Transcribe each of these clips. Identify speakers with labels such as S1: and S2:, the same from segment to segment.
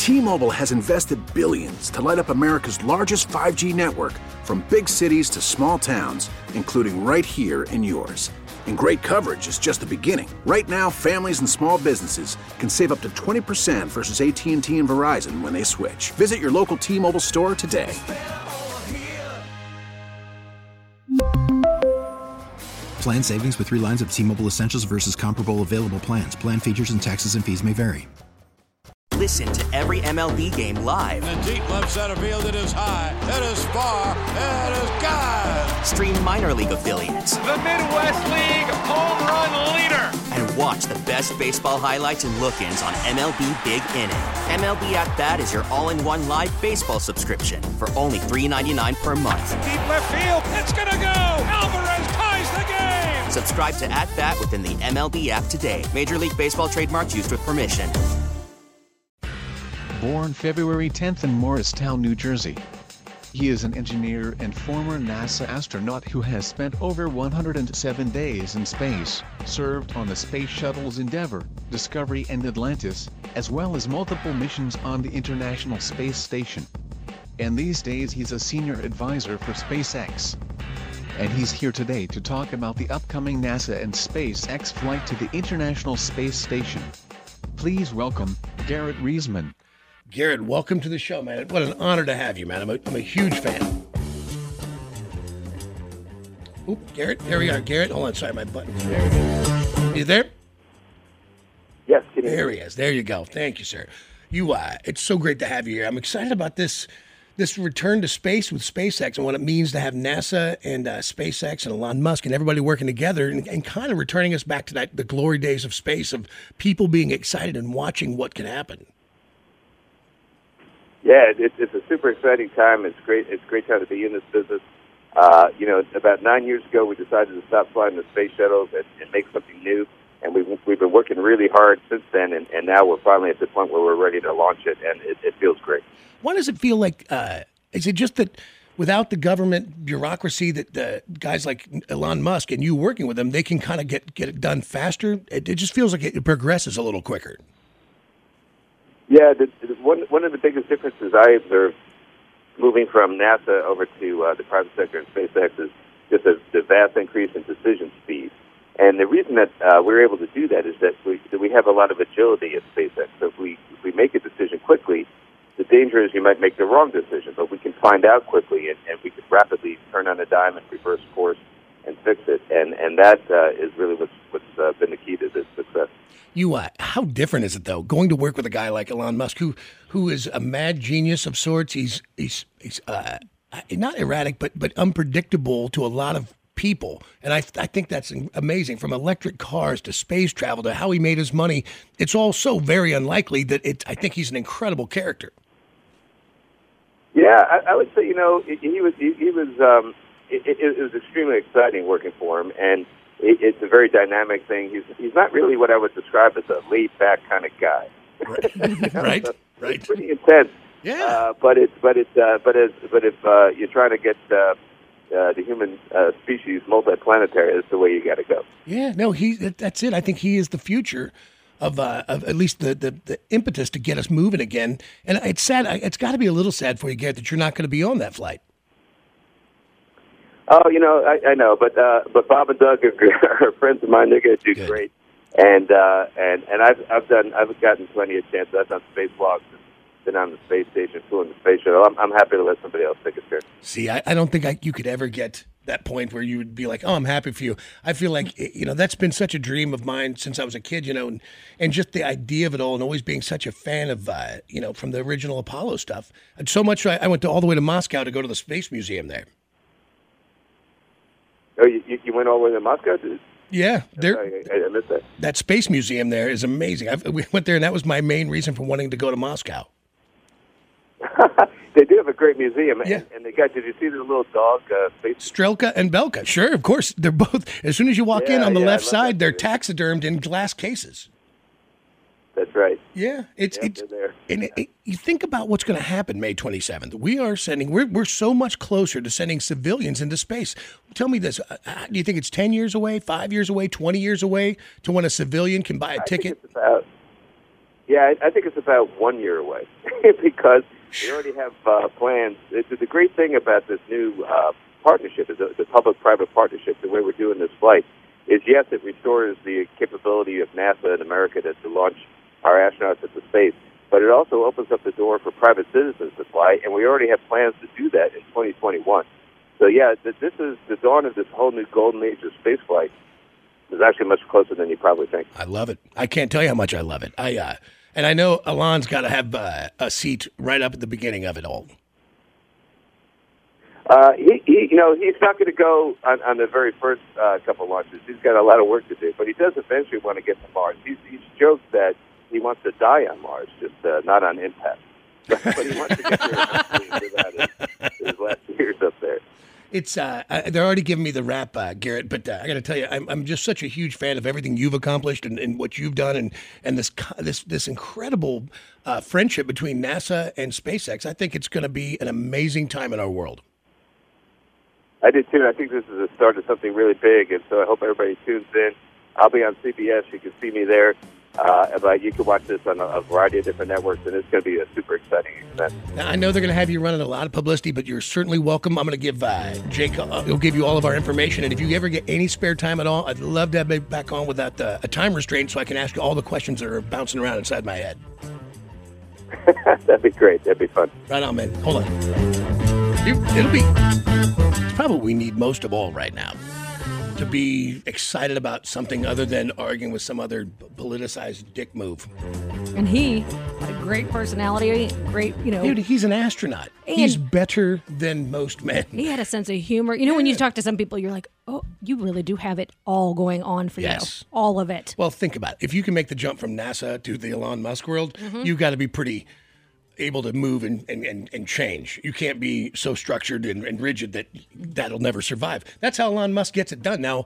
S1: T-Mobile has invested billions to light up America's largest 5G network, from big cities to small towns, including right here in yours. And great coverage is just the beginning. Right now, families and small businesses can save up to 20% versus AT&T and Verizon when they switch. Visit your local T-Mobile store today.
S2: Plan savings with 3 lines of T-Mobile Essentials versus comparable available plans. Plan features and taxes and fees may vary.
S3: Listen to every MLB game live.
S4: In the deep left center field, it is high, it is far, it is gone.
S3: Stream minor league affiliates.
S5: The Midwest League home run leader.
S3: And watch the best baseball highlights and look-ins on MLB Big Inning. MLB At Bat is your all-in-one live baseball subscription for only $3.99 per month.
S5: Deep left field, it's gonna go. Alvarez ties the game.
S3: Subscribe to At Bat within the MLB app today. Major League Baseball trademarks used with permission.
S6: Born February 10th in Morristown, New Jersey. He is an engineer and former NASA astronaut who has spent over 107 days in space, served on the space shuttles Endeavour, Discovery and Atlantis, as well as multiple missions on the International Space Station. And these days he's a senior advisor for SpaceX. And he's here today to talk about the upcoming NASA and SpaceX flight to the International Space Station. Please welcome Garrett Reisman.
S7: Garrett, welcome to the show, man. What an honor to have you, man. I'm a huge fan. Oop, Garrett, there we are. Garrett, hold on, sorry, my button. There we go. You there?
S8: Yes,
S7: there he is. There you go. Thank you, sir. It's so great to have you here. I'm excited about this return to space with SpaceX and what it means to have NASA and SpaceX and Elon Musk and everybody working together and kind of returning us back to the glory days of space, of people being excited and watching what can happen.
S8: Yeah, it's a super exciting time. It's great. It's a great time to be in this business. About 9 years ago, we decided to stop flying the space shuttles and make something new. And we've been working really hard since then. And now we're finally at the point where we're ready to launch it. And it feels great.
S7: Why does it feel like? Is it just that without the government bureaucracy, that guys like Elon Musk and you working with them, they can kind of get it done faster? It just feels like it progresses a little quicker.
S8: Yeah, one of the biggest differences I observed moving from NASA over to the private sector and SpaceX is just the vast increase in decision speed. And the reason that we're able to do that is that we have a lot of agility at SpaceX. So if we make a decision quickly, the danger is you might make the wrong decision, but we can find out quickly and we can rapidly turn on a dime and reverse course and fix it. And that is really what's been the key to this success.
S7: How different is it though, going to work with a guy like Elon Musk, who is a mad genius of sorts? He's not erratic, but unpredictable to a lot of people, and I think that's amazing. From electric cars to space travel to how he made his money, it's all so very unlikely that I think he's an incredible character.
S8: Yeah, I would say it was extremely exciting working for him, and it's a very dynamic thing. He's not really what I would describe as a laid back kind of guy.
S7: Right.
S8: So
S7: Right.
S8: It's pretty intense.
S7: Yeah.
S8: But if you're trying to get the human species multiplanetary, that's the way you got to go.
S7: Yeah. No, that's it. I think he is the future of at least the impetus to get us moving again. And it's sad. It's got to be a little sad for you, Garrett, that you're not going to be on that flight.
S8: Oh, I know, but Bob and Doug are friends of mine. They're going to do
S7: Good.
S8: great, and I've gotten plenty of chances. I've done spacewalks, and been on the space station, flew in the space shuttle. I'm happy to let somebody else take a turn.
S7: See, I don't think you could ever get that point where you would be like, oh, I'm happy for you. I feel like that's been such a dream of mine since I was a kid, and just the idea of it all, and always being such a fan of from the original Apollo stuff. And so much I went all the way to Moscow to go to the Space Museum there.
S8: Oh, you went all the way to Moscow?
S7: Yeah,
S8: I missed that.
S7: That Space Museum there is amazing. We went there, and that was my main reason for wanting to go to Moscow.
S8: They do have a great museum,
S7: Yeah.
S8: and they got. Did you see the little dog?
S7: Strelka and Belka. Sure, of course. They're both. As soon as you walk in on the left side, they're taxidermed in glass cases.
S8: That's right.
S7: Yeah,
S8: they're there.
S7: And you think about what's going to happen May 27th. We're so much closer to sending civilians into space. Tell me this: do you think it's 10 years away, 5 years away, 20 years away to when a civilian can buy a ticket?
S8: Yeah, I think it's about 1 year away because we already have plans. The great thing about this new partnership is the public-private partnership, the way we're doing this flight, is yes, it restores the capability of NASA and America to launch our astronauts into space, but it also opens up the door for private citizens to fly, and we already have plans to do that in 2021. So yeah, this is the dawn of this whole new golden age of spaceflight. It's actually much closer than you probably think.
S7: I love it. I can't tell you how much I love it. And I know Alon's got to have a seat right up at the beginning of it all.
S8: He's not going to go on the very first couple launches. He's got a lot of work to do, but he does eventually want to get to Mars. He's joked that he wants to die on Mars, just not on impact. But he wants to get there eventually and do that his last years up there.
S7: It's they're already giving me the rap, Garrett. But I got to tell you, I'm just such a huge fan of everything you've accomplished and what you've done, and this incredible friendship between NASA and SpaceX. I think it's going to be an amazing time in our world.
S8: I did too. I think this is the start of something really big, and so I hope everybody tunes in. I'll be on CBS. You can see me there. But you can watch this on a variety of different networks, and it's going to be a super exciting event. Now,
S7: I know they're going to have you running a lot of publicity, but you're certainly welcome. I'm going to give Jake, he'll give you all of our information, and if you ever get any spare time at all, I'd love to have you back on without a time restraint so I can ask you all the questions that are bouncing around inside my head.
S8: That'd be great. That'd be fun.
S7: Right on, man. Hold on. It's probably what we need most of all right now. To be excited about something other than arguing with some other politicized dick move.
S9: And he had a great personality, great,
S7: Dude, he's an astronaut. He's better than most men.
S9: He had a sense of humor. When you talk to some people, you're like, oh, you really do have it all going on for you. All of it.
S7: Well, think about it. If you can make the jump from NASA to the Elon Musk world, you've got to be pretty able to move and change. You can't be so structured and rigid that'll never survive. That's how Elon Musk gets it done. Now,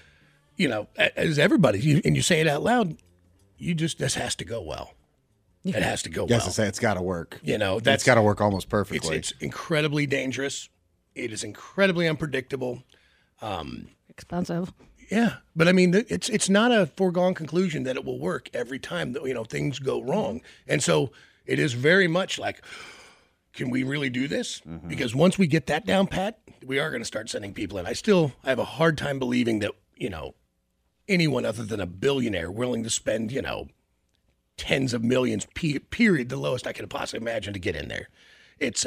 S7: as everybody, and you say it out loud, this has to go well. It has to go well.
S10: Yes, to say it's got to work.
S7: It's
S10: got to work almost perfectly.
S7: It's incredibly dangerous. It is incredibly unpredictable.
S9: Expensive.
S7: Yeah, but I mean, it's not a foregone conclusion that it will work every time that things go wrong, and so. It is very much like, can we really do this? Mm-hmm. Because once we get that down pat, we are going to start sending people in. I have a hard time believing that, anyone other than a billionaire willing to spend, tens of millions, period, the lowest I could possibly imagine to get in there. It's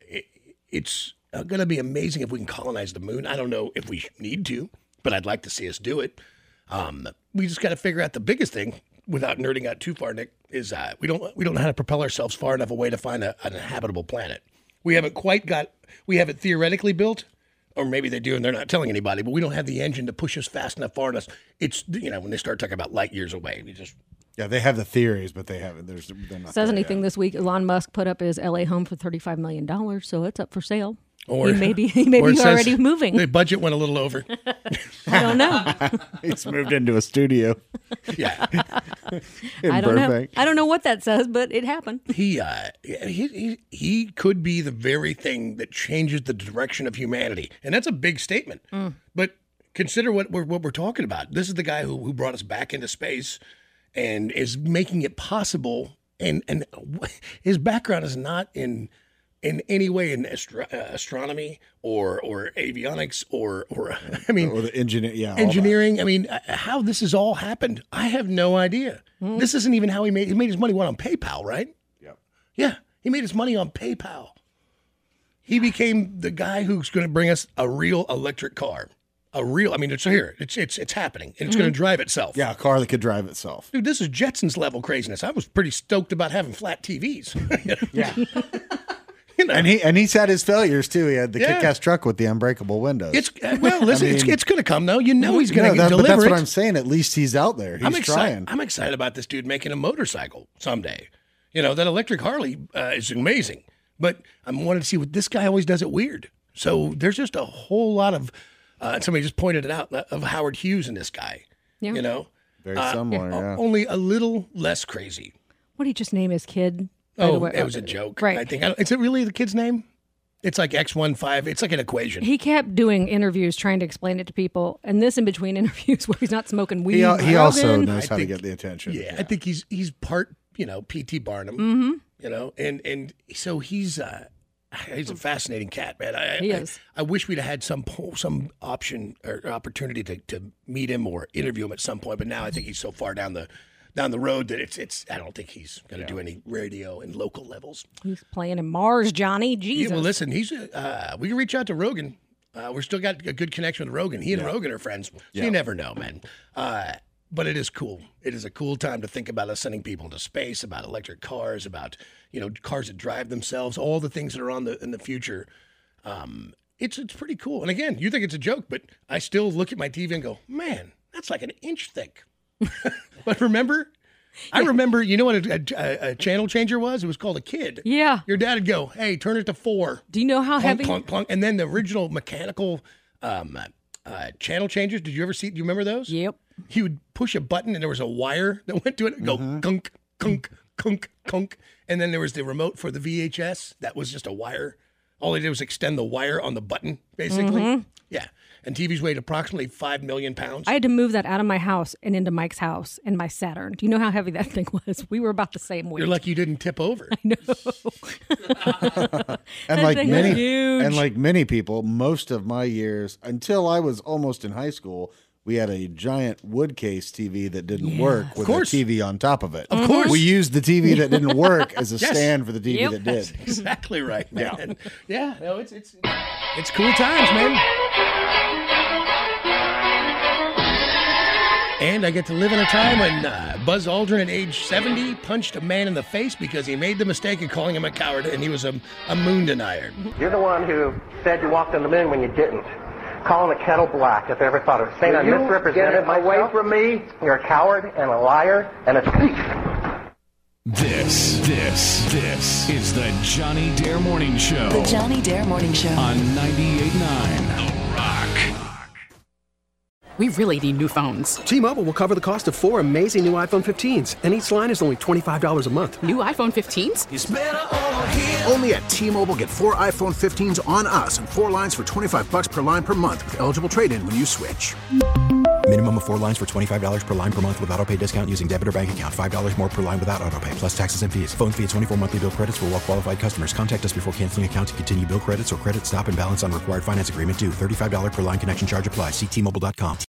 S7: going to be amazing if we can colonize the moon. I don't know if we need to, but I'd like to see us do it. We just got to figure out the biggest thing. Without nerding out too far, Nick, is we don't know how to propel ourselves far enough away to find an habitable planet. We haven't theoretically built, or maybe they do and they're not telling anybody, but we don't have the engine to push us fast enough, far enough. It's, when they start talking about light years away,
S10: Yeah, they have the theories, but they haven't. They're not
S9: says anything this week. Elon Musk put up his LA home for $35 million, so it's up for sale.
S7: Or
S9: he may be already moving.
S7: The budget went a little over.
S9: I don't know.
S10: He's moved into a studio.
S7: Yeah.
S9: I don't know. I don't know what that says, but it happened.
S7: He could be the very thing that changes the direction of humanity, and that's a big statement. But consider what we're talking about. This is the guy who brought us back into space, and is making it possible. And his background is not in any way in astronomy or avionics or
S10: the
S7: engineering. I mean, how this has all happened, I have no idea. This isn't even how he made his money. On PayPal, right? Yeah, he made his money on PayPal. He became the guy who's going to bring us a real electric car. It's here. It's happening, and it's going to drive itself.
S10: Yeah, a car that could drive itself.
S7: Dude, this is Jetsons level craziness. I was pretty stoked about having flat TVs.
S10: Yeah. And he's had his failures too. He had the kick-ass truck with the unbreakable windows.
S7: It's going to come though. He's going to deliver.
S10: But that's
S7: it.
S10: what I'm saying. At least he's out there. He's trying.
S7: I'm excited about this dude making a motorcycle someday. That electric Harley is amazing. But I wanted to see what this guy always does it weird. So there's just a whole lot of somebody just pointed it out of Howard Hughes in this guy. Yeah.
S10: Very similar. Yeah.
S7: Only a little less crazy.
S9: What did he just name his kid?
S7: Oh, it was a joke.
S9: Right.
S7: I think. Is it really the kid's name? It's like X15. It's like an equation.
S9: He kept doing interviews trying to explain it to people, and this in between interviews where he's not smoking weed.
S10: He also knows how to get the attention.
S7: Yeah, I think he's part P.T. Barnum, and so he's a fascinating cat, man.
S9: He is.
S7: I wish we'd have had some option or opportunity to meet him or interview him at some point, but now I think he's so far down the road that it's. I don't think he's going to do any radio and local levels.
S9: He's playing in Mars, Johnny. Jesus.
S7: Yeah, well, listen, he's. We can reach out to Rogan. We're still got a good connection with Rogan. He and Rogan are friends. So you never know, man. But it is cool. It is a cool time to think about us sending people into space, about electric cars, about cars that drive themselves, all the things that are in the future. It's pretty cool. And again, you think it's a joke, but I still look at my TV and go, man, that's like an inch thick. But remember, I remember, you know what a channel changer was? It was called a kid.
S9: Yeah.
S7: Your dad would go, hey, turn it to 4.
S9: Do you know how
S7: plunk,
S9: heavy?
S7: Plunk, plunk. And then the original mechanical channel changers, do you remember those?
S9: Yep.
S7: He would push a button and there was a wire that went to it and go gunk, gunk, gunk, gunk. And then there was the remote for the VHS. That was just a wire. All they did was extend the wire on the button, basically. Yeah. And TVs weighed approximately 5 million pounds.
S9: I had to move that out of my house and into Mike's house in my Saturn. Do you know how heavy that thing was? We were about the same weight.
S7: You're lucky you didn't tip over.
S9: I know.
S10: And like many people, most of my years, until I was almost in high school, we had a giant wood case TV that didn't work with a TV on top of it.
S7: Of course.
S10: We used the TV that didn't work as a stand for the TV that did.
S7: That's exactly right, man. Yeah. No, it's cool times, man. And I get to live in a time when Buzz Aldrin at age 70 punched a man in the face because he made the mistake of calling him a coward, and he was a moon denier.
S11: You're the one who said you walked on the moon when you didn't. Calling a kettle black, if I ever thought of it. Saying I misrepresented myself. Away from me. You're a coward and a liar and a thief.
S12: This is the Johnny Dare Morning Show.
S13: The Johnny Dare Morning Show.
S12: On 98.9 The Rock.
S14: We really need new phones.
S15: T-Mobile will cover the cost of 4 amazing new iPhone 15s, and each line is only $25 a month.
S14: New iPhone 15s?
S15: It's better over here.
S1: Only at T-Mobile, get 4 iPhone 15s on us and 4 lines for $25 per line per month with eligible trade-in when you switch.
S2: Minimum of 4 lines for $25 per line per month with autopay discount using debit or bank account. $5 more per line without autopay, plus taxes and fees. Phone fee at 24 monthly bill credits for well-qualified customers. Contact us before canceling account to continue bill credits or credit stop and balance on required finance agreement due. $35 per line connection charge applies. See T-Mobile.com.